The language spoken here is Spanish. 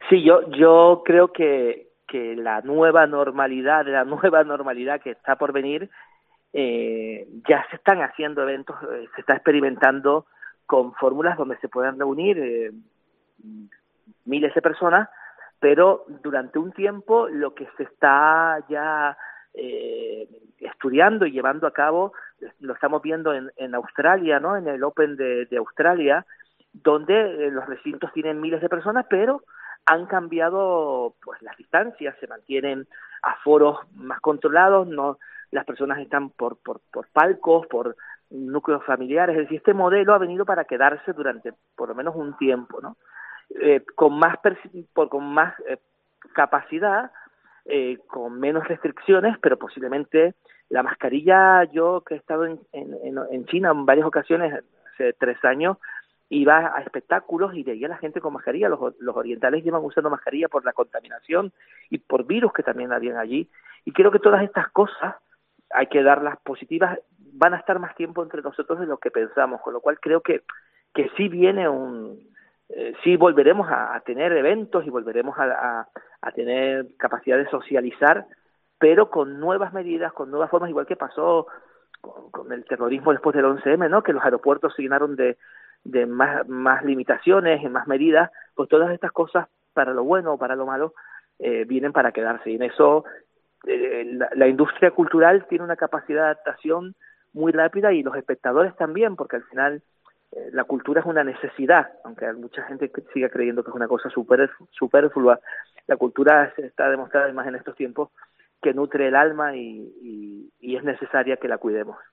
Sí, yo creo que la nueva normalidad, la nueva normalidad que está por venir, ya se están haciendo eventos, se está experimentando con fórmulas donde se puedan reunir miles de personas, pero durante un tiempo lo que se está ya estudiando y llevando a cabo, lo estamos viendo en Australia, ¿no? En el Open de Australia, donde los recintos tienen miles de personas, pero han cambiado pues las distancias, se mantienen aforos más controlados, no las personas están por palcos, por núcleos familiares, es decir, este modelo ha venido para quedarse durante por lo menos un tiempo, ¿no? Con más capacidad, con menos restricciones, pero posiblemente la mascarilla, yo que he estado en China en varias ocasiones, hace 3 años, iba a espectáculos y veía a la gente con mascarilla, los orientales llevan usando mascarilla por la contaminación y por virus que también habían allí, y creo que todas estas cosas hay que darlas positivas, van a estar más tiempo entre nosotros de lo que pensamos, con lo cual creo que sí viene sí volveremos a tener eventos y volveremos a tener capacidad de socializar, pero con nuevas medidas, con nuevas formas, igual que pasó con el terrorismo después del 11M, ¿no? Que los aeropuertos se llenaron de más limitaciones y más medidas, pues todas estas cosas, para lo bueno o para lo malo, vienen para quedarse. Y en eso la industria cultural tiene una capacidad de adaptación muy rápida y los espectadores también, porque al final la cultura es una necesidad, aunque mucha gente siga creyendo que es una cosa superflua. La cultura está demostrada más en estos tiempos que nutre el alma y es necesaria que la cuidemos.